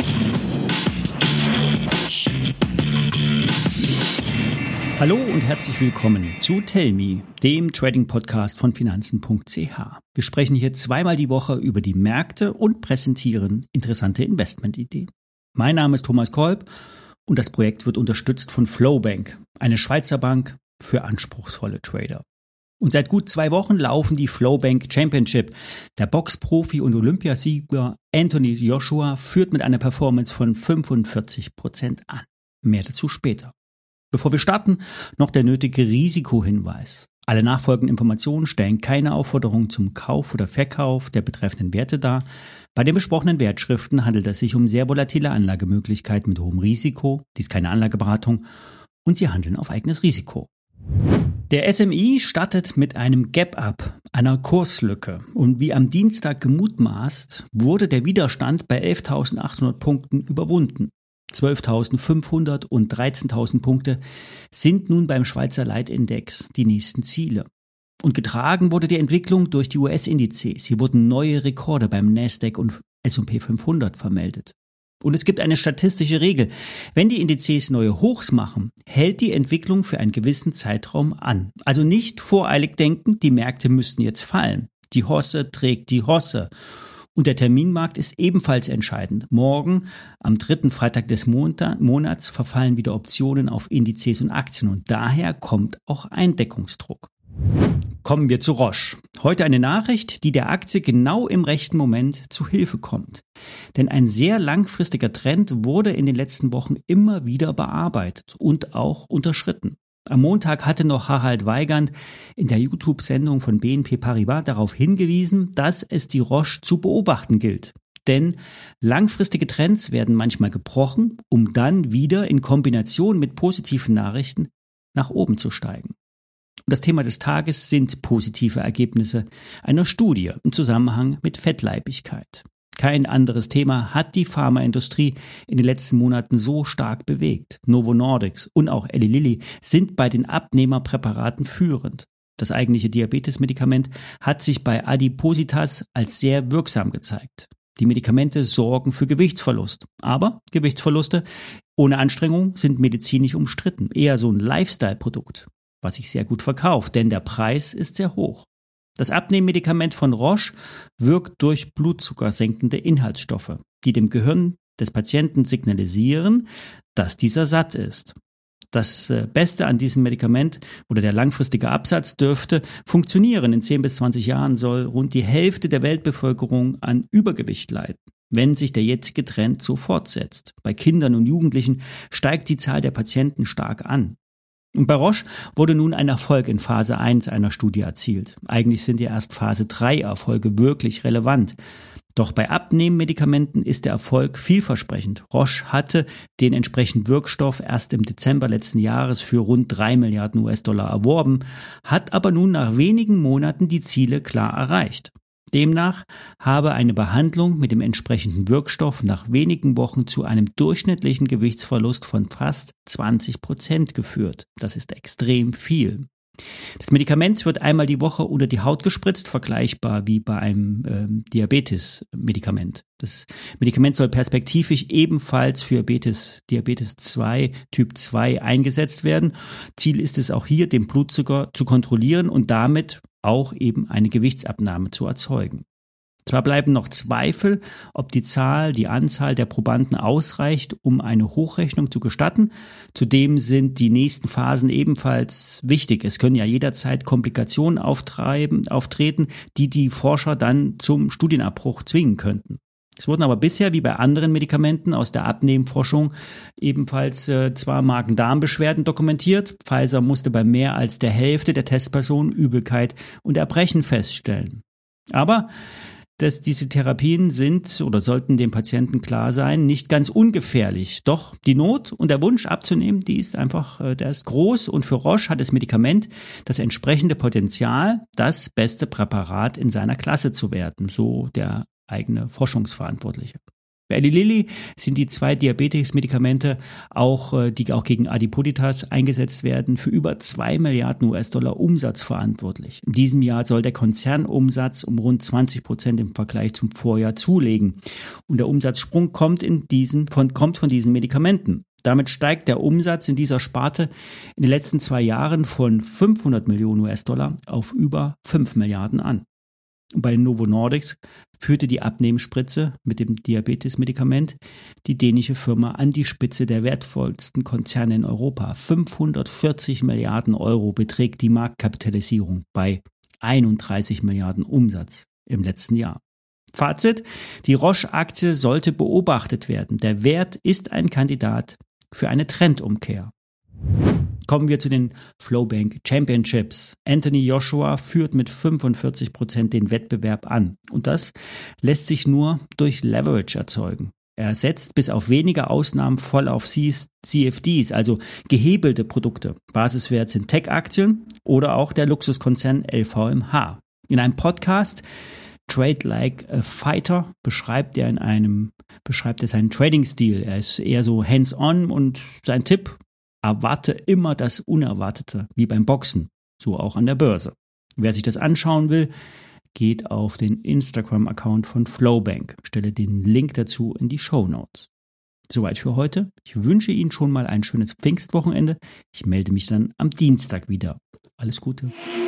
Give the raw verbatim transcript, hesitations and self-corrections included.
Hallo und herzlich willkommen zu Tell Me, dem Trading-Podcast von Finanzen punkt c h. Wir sprechen hier zweimal die Woche über die Märkte und präsentieren interessante Investmentideen. Mein Name ist Thomas Kolb und das Projekt wird unterstützt von Flowbank, eine Schweizer Bank für anspruchsvolle Trader. Und seit gut zwei Wochen laufen die Flowbank Championship. Der Boxprofi und Olympiasieger Anthony Joshua führt mit einer Performance von fünfundvierzig Prozent an. Mehr dazu später. Bevor wir starten, noch der nötige Risikohinweis. Alle nachfolgenden Informationen stellen keine Aufforderung zum Kauf oder Verkauf der betreffenden Werte dar. Bei den besprochenen Wertschriften handelt es sich um sehr volatile Anlagemöglichkeiten mit hohem Risiko. Dies ist keine Anlageberatung und sie handeln auf eigenes Risiko. Der S M I startet mit einem Gap-Up, einer Kurslücke. Und wie am Dienstag gemutmaßt, wurde der Widerstand bei elftausendachthundert Punkten überwunden. zwölftausendfünfhundert und dreizehntausend Punkte sind nun beim Schweizer Leitindex die nächsten Ziele. Und getragen wurde die Entwicklung durch die U S-Indizes. Hier wurden neue Rekorde beim Nasdaq und S und P fünfhundert vermeldet. Und es gibt eine statistische Regel. Wenn die Indizes neue Hochs machen, hält die Entwicklung für einen gewissen Zeitraum an. Also nicht voreilig denken, die Märkte müssten jetzt fallen. Die Hosse trägt die Hosse. Und der Terminmarkt ist ebenfalls entscheidend. Morgen, am dritten Freitag des Monats, verfallen wieder Optionen auf Indizes und Aktien und daher kommt auch Eindeckungsdruck. Kommen wir zu Roche. Heute eine Nachricht, die der Aktie genau im rechten Moment zu Hilfe kommt. Denn ein sehr langfristiger Trend wurde in den letzten Wochen immer wieder bearbeitet und auch unterschritten. Am Montag hatte noch Harald Weigand in der YouTube-Sendung von B N P Paribas darauf hingewiesen, dass es die Roche zu beobachten gilt. Denn langfristige Trends werden manchmal gebrochen, um dann wieder in Kombination mit positiven Nachrichten nach oben zu steigen. Und das Thema des Tages sind positive Ergebnisse einer Studie im Zusammenhang mit Fettleibigkeit. Kein anderes Thema hat die Pharmaindustrie in den letzten Monaten so stark bewegt. Novo Nordisk und auch Eli Lilly sind bei den Abnehmerpräparaten führend. Das eigentliche Diabetesmedikament hat sich bei Adipositas als sehr wirksam gezeigt. Die Medikamente sorgen für Gewichtsverlust. Aber Gewichtsverluste ohne Anstrengung sind medizinisch umstritten. Eher so ein Lifestyle-Produkt, was sich sehr gut verkauft, denn der Preis ist sehr hoch. Das Abnehmmedikament von Roche wirkt durch blutzuckersenkende Inhaltsstoffe, die dem Gehirn des Patienten signalisieren, dass dieser satt ist. Das Beste an diesem Medikament oder der langfristige Absatz dürfte funktionieren. In zehn bis zwanzig Jahren soll rund die Hälfte der Weltbevölkerung an Übergewicht leiden, wenn sich der jetzige Trend so fortsetzt. Bei Kindern und Jugendlichen steigt die Zahl der Patienten stark an. Und bei Roche wurde nun ein Erfolg in Phase eins einer Studie erzielt. Eigentlich sind ja erst Phase drei Erfolge wirklich relevant. Doch bei Abnehmmedikamenten ist der Erfolg vielversprechend. Roche hatte den entsprechenden Wirkstoff erst im Dezember letzten Jahres für rund drei Milliarden U S-Dollar erworben, hat aber nun nach wenigen Monaten die Ziele klar erreicht. Demnach habe eine Behandlung mit dem entsprechenden Wirkstoff nach wenigen Wochen zu einem durchschnittlichen Gewichtsverlust von fast zwanzig Prozent geführt. Das ist extrem viel. Das Medikament wird einmal die Woche unter die Haut gespritzt, vergleichbar wie bei einem äh, Diabetes-Medikament. Das Medikament soll perspektivisch ebenfalls für Diabetes, Diabetes zwei, Typ zwei eingesetzt werden. Ziel ist es auch hier, den Blutzucker zu kontrollieren und damit auch eben eine Gewichtsabnahme zu erzeugen. Zwar bleiben noch Zweifel, ob die Zahl, die Anzahl der Probanden ausreicht, um eine Hochrechnung zu gestatten. Zudem sind die nächsten Phasen ebenfalls wichtig. Es können ja jederzeit Komplikationen auftreiben, auftreten, die die Forscher dann zum Studienabbruch zwingen könnten. Es wurden aber bisher, wie bei anderen Medikamenten aus der Abnehmforschung, ebenfalls äh, zwar Magen-Darm-Beschwerden dokumentiert. Pfizer musste bei mehr als der Hälfte der Testpersonen Übelkeit und Erbrechen feststellen. Aber dass diese Therapien sind oder sollten dem Patienten klar sein, nicht ganz ungefährlich. Doch die Not und der Wunsch abzunehmen, die ist einfach, äh, der ist groß und für Roche hat das Medikament das entsprechende Potenzial, das beste Präparat in seiner Klasse zu werden, so der eigene Forschungsverantwortliche. Bei Eli Lilly sind die zwei Diabetes-Medikamente, auch, die auch gegen Adipositas eingesetzt werden, für über zwei Milliarden U S-Dollar Umsatz verantwortlich. In diesem Jahr soll der Konzernumsatz um rund zwanzig Prozent im Vergleich zum Vorjahr zulegen. Und der Umsatzsprung kommt, in diesen, von, kommt von diesen Medikamenten. Damit steigt der Umsatz in dieser Sparte in den letzten zwei Jahren von fünfhundert Millionen U S-Dollar auf über fünf Milliarden an. Bei Novo Nordisk führte die Abnehmspritze mit dem Diabetes-Medikament die dänische Firma an die Spitze der wertvollsten Konzerne in Europa. fünfhundertvierzig Milliarden Euro beträgt die Marktkapitalisierung bei einunddreißig Milliarden Umsatz im letzten Jahr. Fazit: Die Roche-Aktie sollte beobachtet werden. Der Wert ist ein Kandidat für eine Trendumkehr. Kommen wir zu den Flowbank Championships. Anthony Joshua führt mit fünfundvierzig Prozent den Wettbewerb an. Und das lässt sich nur durch Leverage erzeugen. Er setzt bis auf wenige Ausnahmen voll auf C F Ds, also gehebelte Produkte. Basiswert sind Tech-Aktien oder auch der Luxuskonzern L V M H. In einem Podcast Trade Like a Fighter beschreibt er in einem, beschreibt er seinen Trading-Stil. Er ist eher so hands-on und sein Tipp: Erwarte immer das Unerwartete, wie beim Boxen, so auch an der Börse. Wer sich das anschauen will, geht auf den Instagram-Account von Flowbank. Ich stelle den Link dazu in die Shownotes. Soweit für heute. Ich wünsche Ihnen schon mal ein schönes Pfingstwochenende. Ich melde mich dann am Dienstag wieder. Alles Gute.